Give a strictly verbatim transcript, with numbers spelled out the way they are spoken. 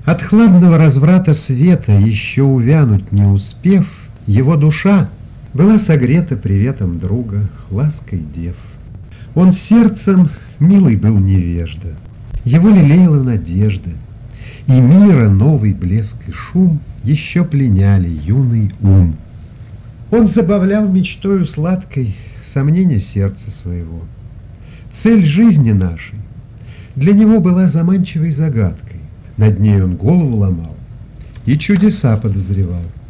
От хладного разврата света, еще увянуть не успев, его душа была согрета приветом друга, лаской дев. Он сердцем милый был невежда, его лелеяла надежда, и мира новый блеск и шум еще пленяли юный ум. Он забавлял мечтою сладкой сомнения сердца своего. Цель жизни нашей для него была заманчивой загадкой. Над ней он голову ломал и чудеса подозревал.